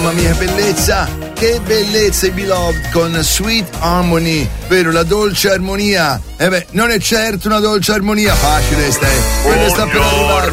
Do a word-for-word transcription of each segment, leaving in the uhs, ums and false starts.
mamma mia, bellezza, che bellezza, i Beloved con Sweet Harmony, vero, la dolce armonia. Eh beh, non è certo una dolce armonia facile, stai. Quello sta per arrivare.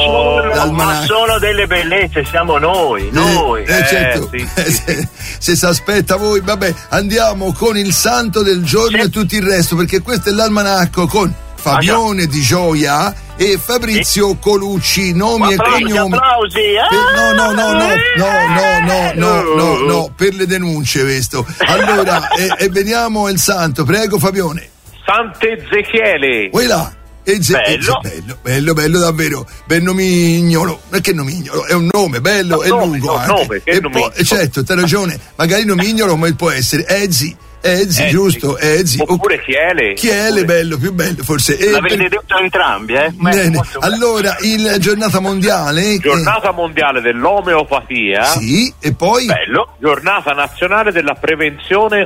Ma sono delle bellezze, siamo noi, noi. Eh, eh, certo. Sì, sì, sì. Se si aspetta voi, vabbè, andiamo con il santo del giorno sì. e tutto il resto, perché questo è l'almanacco con Fabione ah, Di Gioia e Fabrizio sì. Colucci, nomi applausi, e cognomi. Applausi, eh? Per, no, no, no, no, no, no, no, no, no, no, per le denunce questo. Allora, e, e veniamo al santo, prego Fabione. Sant'Ezechiele. Vuoi là? Eze- bello. Eze- bello, bello, bello davvero. Ben nomignolo, ma che nomignolo? È un nome bello e lungo no, anche. Nome, che e nomignolo. poi, certo, t'hai ragione, magari nomignolo, ma può essere Ezi. Ezi, giusto, Ezi. Oppure Chiele. Chiele, Oppure... bello, più bello forse. L'avete per... detto entrambi, eh? Bene. Allora, il giornata mondiale. Giornata eh... mondiale dell'omeopatia. Sì, e poi. Bello. Giornata nazionale della prevenzione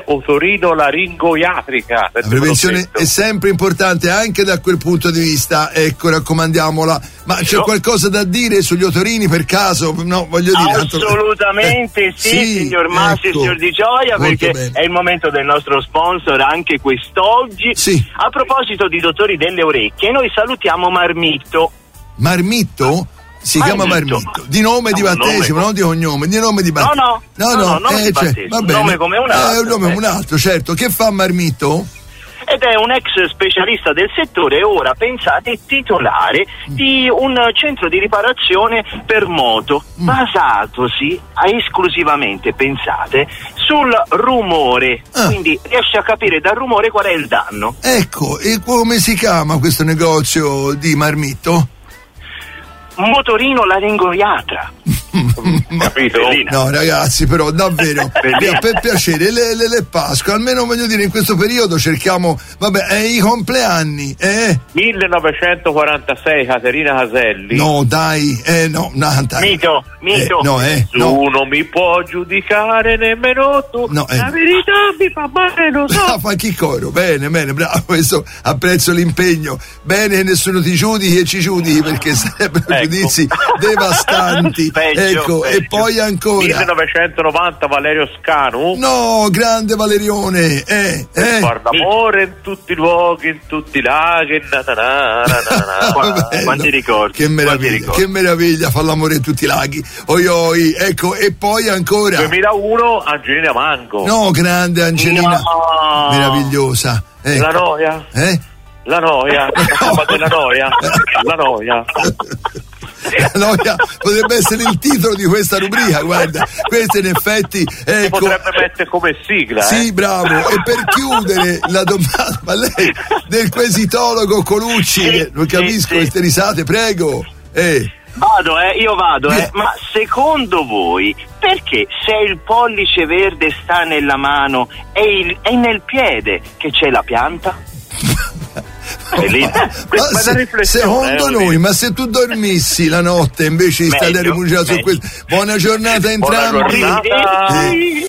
otorino-laringoiatrica. La prevenzione è sempre importante anche da quel punto di vista, ecco, raccomandiamola. Ma bello. C'è qualcosa da dire sugli otorini per caso? No, voglio dire. Assolutamente eh, sì, sì, signor Massi, ecco. Signor Di Gioia, perché bene. È il momento del nostro sponsor anche quest'oggi. Sì. A proposito di dottori delle orecchie, noi salutiamo Marmitto. Marmitto? Si Marmitto. chiama Marmitto, di nome no, di battesimo, non di cognome, di nome di battesimo. No, no, no, no, no, no eh, cioè, va un bene. nome come un altro. È un nome come un altro, certo. Che fa Marmitto? Ed è un ex specialista del settore e ora, pensate, titolare di un centro di riparazione per moto, mm. basatosi esclusivamente, pensate, sul rumore. Ah. Quindi riesce a capire dal rumore qual è il danno. Ecco, e come si chiama questo negozio di Marmitto? Motorino laringoiatra. Capito? No ragazzi, però davvero per piacere le, le, le Pasqua, almeno voglio dire in questo periodo cerchiamo, vabbè, eh, i compleanni eh? millenovecentoquarantasei Caterina Caselli. No dai, eh no, nanta. Mito, mito. Eh, no, eh, Nessuno no. mi può giudicare, nemmeno tu. No, eh. La verità mi fa male, lo so. Ah, fa chi coro, bene, bene, bravo, questo apprezzo l'impegno. Bene, nessuno ti giudichi e ci giudichi perché sarebbero ecco. giudizi devastanti. Peggio, ecco, peggio. E poi ancora millenovecentonovanta Valerio Scanu. No, grande Valerione, eh, eh. Far d'amore in tutti i luoghi, in tutti i laghi. Na na na na na. Quanti ricordi? Che meraviglia, ricordi. che meraviglia, fa l'amore in tutti i laghi. Oi oi, ecco, e poi ancora duemilauno Angelina Mango. No, grande Angelina, no. meravigliosa. Ecco. La noia. Eh? La noia, la della noia, la noia. La noia potrebbe essere il titolo di questa rubrica, guarda, questo in effetti ecco, si potrebbe mettere come sigla. Sì, eh? bravo. E per chiudere la domanda, ma lei del quesitologo Colucci, sì, non capisco sì, queste risate, prego. Eh. Vado, eh, io vado, eh. Ma secondo voi perché se il pollice verde sta nella mano e, il, e nel piede che c'è la pianta? Oh, ma, ma se, secondo eh, noi, ma se tu dormissi la notte invece di stare a rimuginare su questo, buona giornata a entrambi. Buona giornata. Eh.